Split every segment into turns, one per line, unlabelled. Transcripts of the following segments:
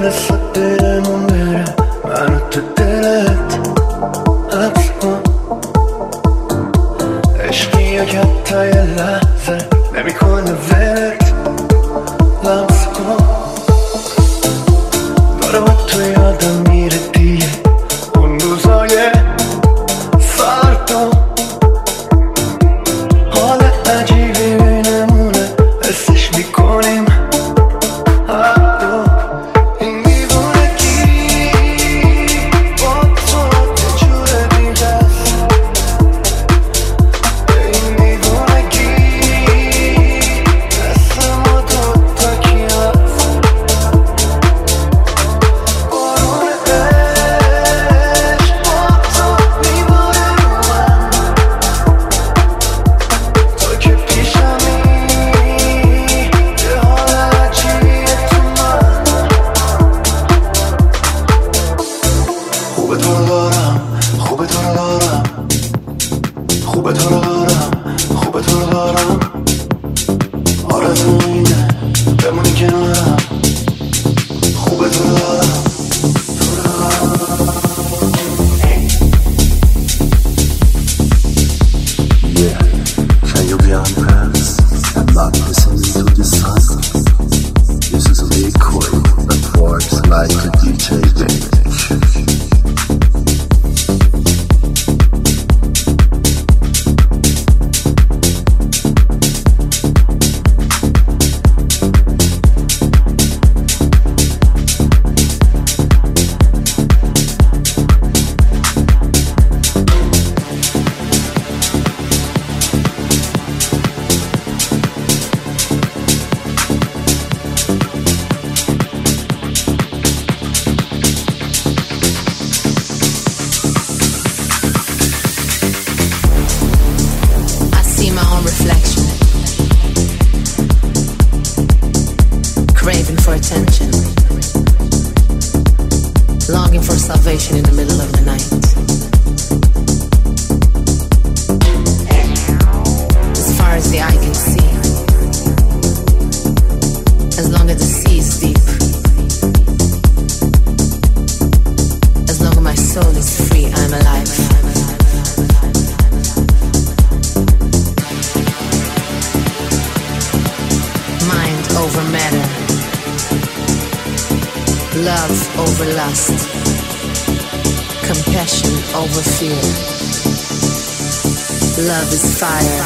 مثل دلمون بره منو تو دلت حبس کن عشقی که حتی یه لحظه نمیکنه ولت لمس کن داره با تو یادم میره دیگه اون روزای فردا حال عجیبی بینمونه حسش میکنیم
Love is fire.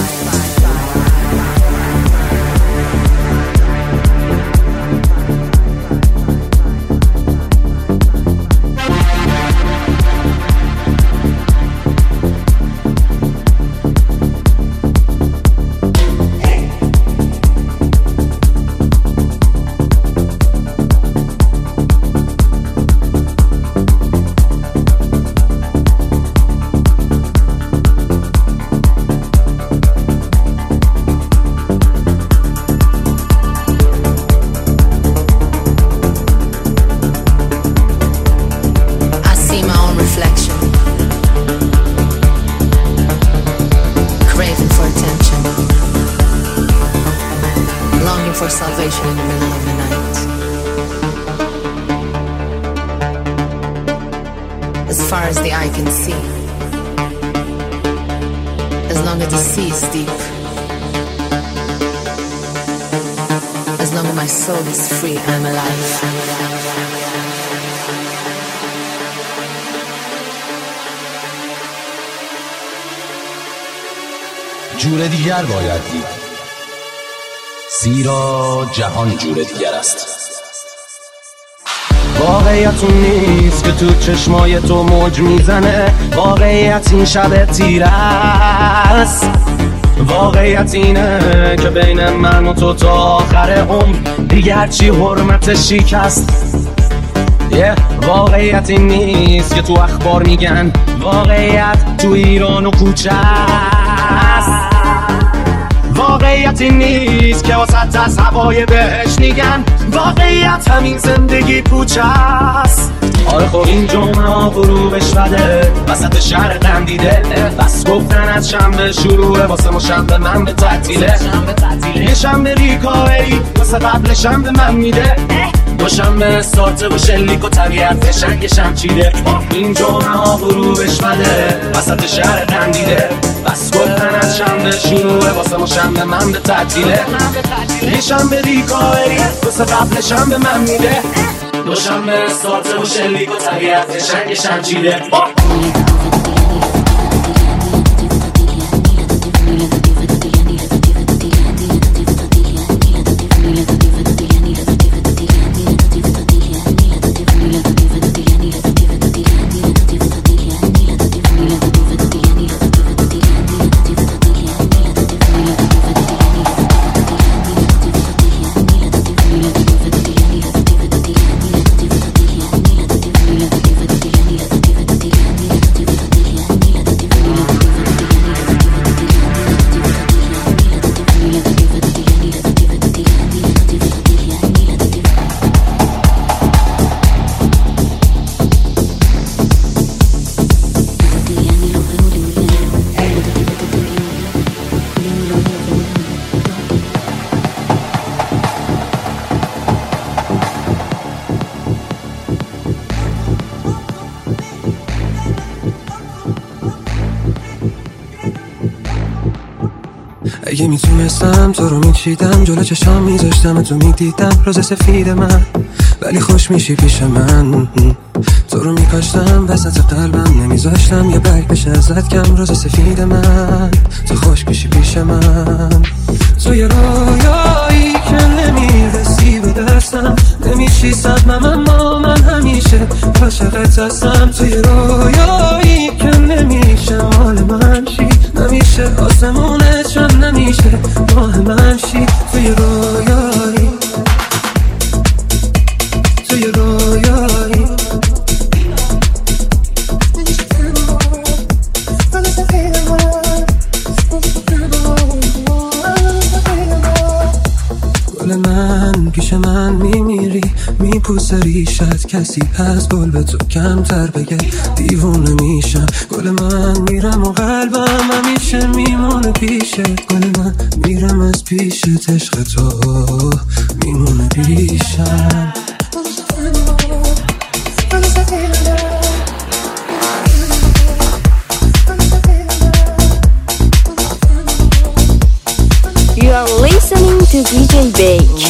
جور دیگر باید دید، زیرا جهان جور دیگر است. واقعیت اون نیست که تو چشمای تو موج میزنه، واقعیت این شب تیره است. واقعیت اینه که بین من و تو تا آخر عمر دیگر چی حرمت شکست. واقعیت این نیست که تو اخبار میگن، واقعیت تو ایران و کوچه است. واقعیت این نیست که واسط از هوای بهش میگن، واقعیت همین زندگی پوچه است. آره خب این جمعه ها فرو بشوده وسط شهر قندیده، بس گفتن از شنبه شروعه واسه ما شنبه من به تعطیله، یه شنبه ریکاهی واسه قبل شنبه من میده، دوشنبه ساته و شلیک و طبیعت شنگشم چیده. این جمعه ها فرو بشوده وسط شهر قندیده، بس گفتن از شنبه شروعه واسه ما شنبه من به تعطیله، یه شنبه ریکاهی واسه قبل شنبه من میده، دوشنبه ساته و شلیک و طبیعت شنگشم چیده.
اگه میتونستم تو رو میچیدم جلو چشام میذاشتم تو میدیدم روز سفید من، ولی خوش میشی پیش من. تو رو میکاشتم وسط قلبم نمیذاشتم یه برگ بشه ازت کم روز سفید من، تو خوش میشی پیش من. تو یه رویایی که نمیرسی به دستم، نمیشی صدمم اما من همیشه عاشقت هستم. تو یه رویایی که نمیشه مال من شی، نمیشه آسمونه چون نمیشه ماه من شی. تو یه رویایی، تو یه رویایی، گل من پیش من میمیری میپوسه ریشت، کسی از گل به تو کمتر بگه دیوونه میشم. گل من میرم و قلبم همیشه میمونه پیشه، گل من میرم از پیشت عشق تو میمونه پیشم.
You are listening to DJ Bake.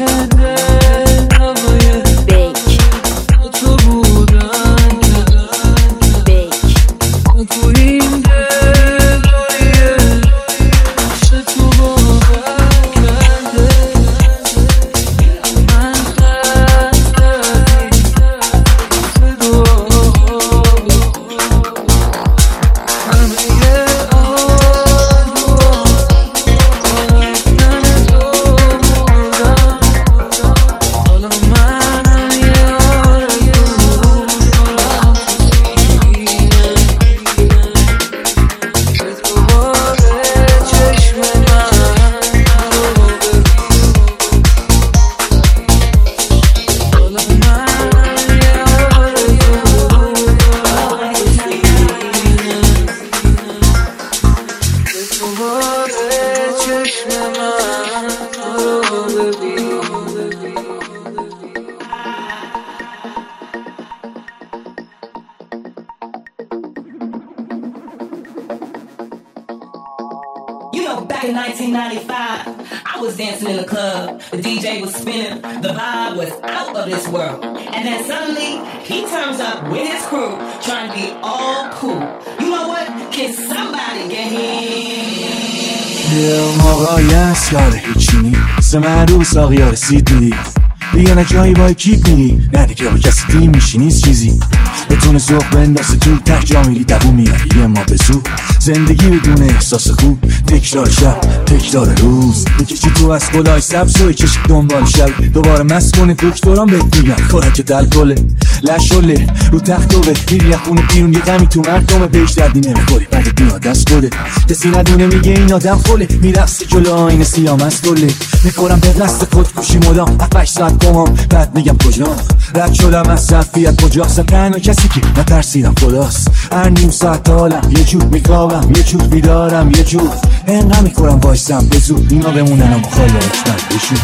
Back in 1995, I was dancing in the club. The DJ was spinning. The vibe was out of this world. And then suddenly, he turns up with his crew, trying to be all cool. You know what? Can somebody get him?
یه موقعی هست یاره هیچی نیست معروس آقیا رسیدی دیگه نه جایی با کیپ میری، نه دیگه با کسی دیم میشی نیست چیزی بتونه سوق بندازه تو ته جا میری دوون میاری یه ما به زور زندگی بدون احساس خوب تکرار شب تکرار روز بکشی تو از گلای سبز و کشی دنبال شب دوباره مست کنی دکتران بهت میگن خوراکت الکله لشله رو تختوه میری خونه بیرون یه غمی تو مردمه بهش دردی نمیخوری بعد بیاد از خوده کسی ندونه میگه این آدم خله میرقصی جلو آینه سیام از دله میکنم به دست خودکشی مدام 7-8 ساعت گمام بعد میگم کجا رد شدم از صفیت کجاست تنها کسی که نترسیدم خداست هر نیم ساعت حالم یه جور میخوابم یه جور بیدارم یه جور انقدر میکنم وایسم به زود اینا بمونن اما خواهی من بشود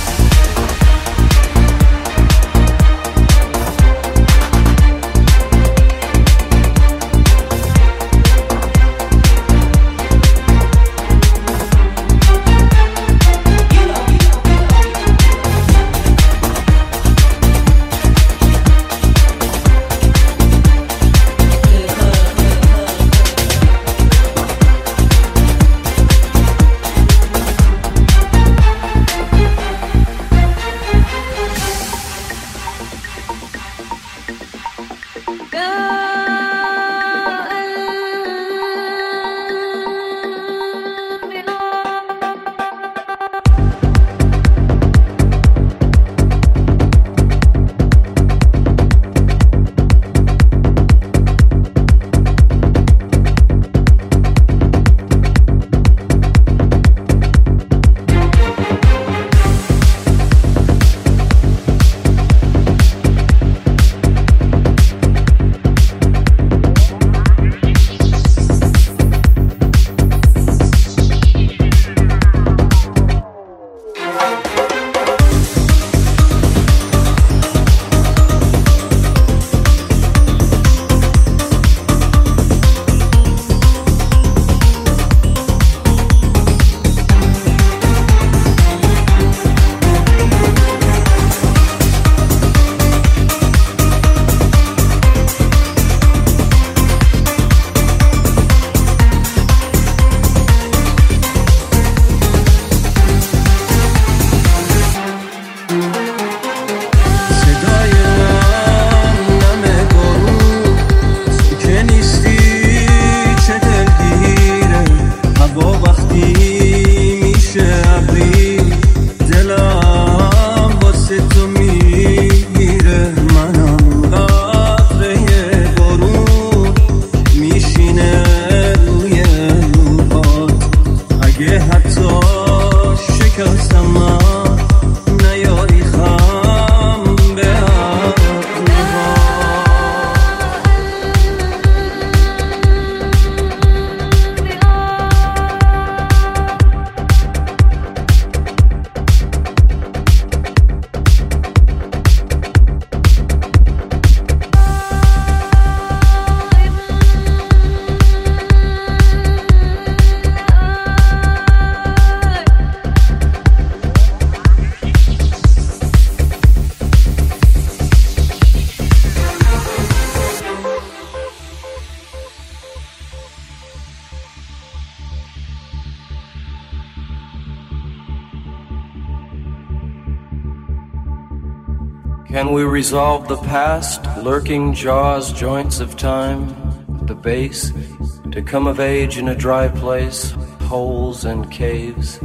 Can we resolve the past, lurking jaws, joints of time, the base, to come of age in a dry place, holes and caves?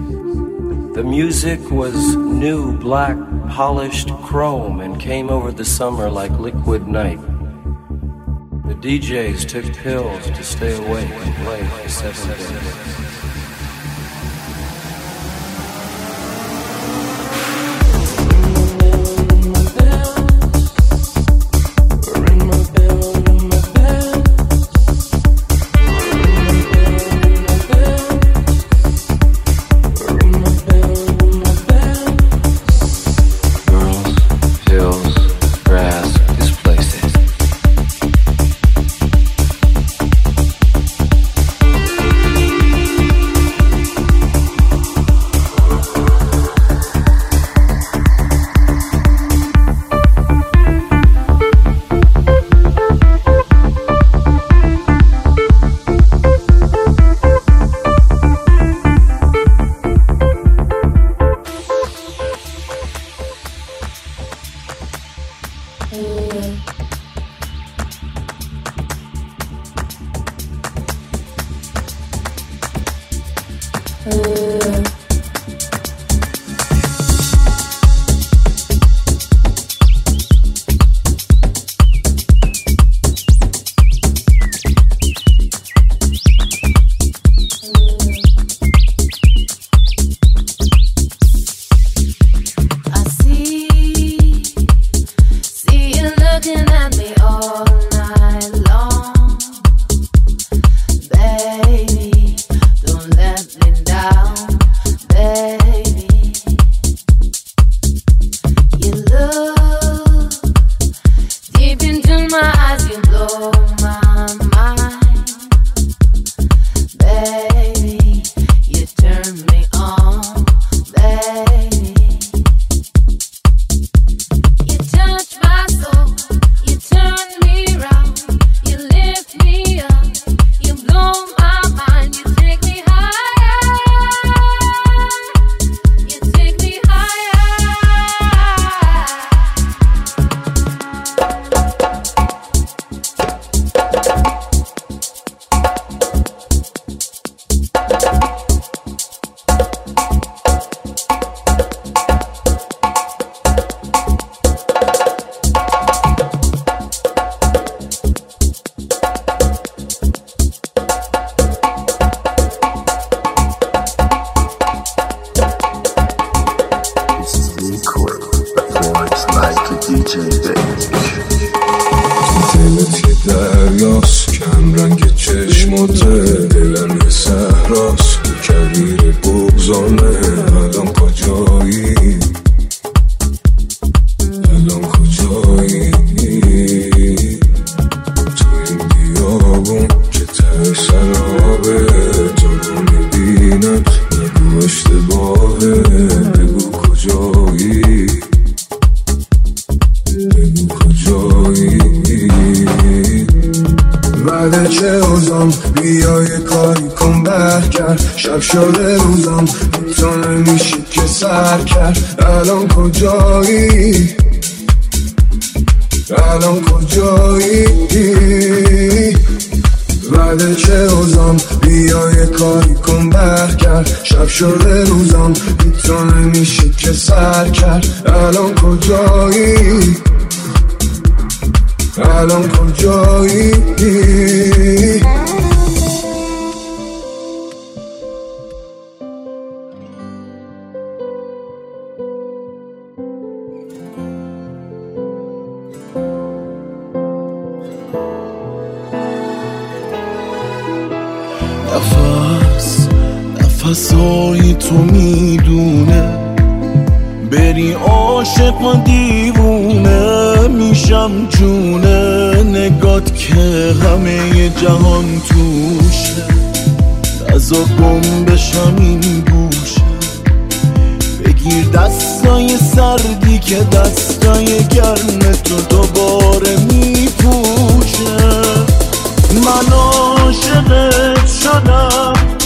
The music was new, black, polished chrome and came over the summer like liquid night. The DJs took pills to stay awake and play for 7 days.
کرد شب شده روزم تو نمیشه که سر کرد الان کجایی الان کجایی بعد چه اوزم بیا یه کاری کن برگرد شب شده روزم تو نمیشه که سر کرد الان کجایی الان کجایی
نفسای تو میدونه بری عاشق و دیوونه میشم جونه نگات که همه جهان توشه نزا گم بشم این گوشه بگیر دستای سردی که دستای گرم تو دوباره میپوشه من عاشقت شدم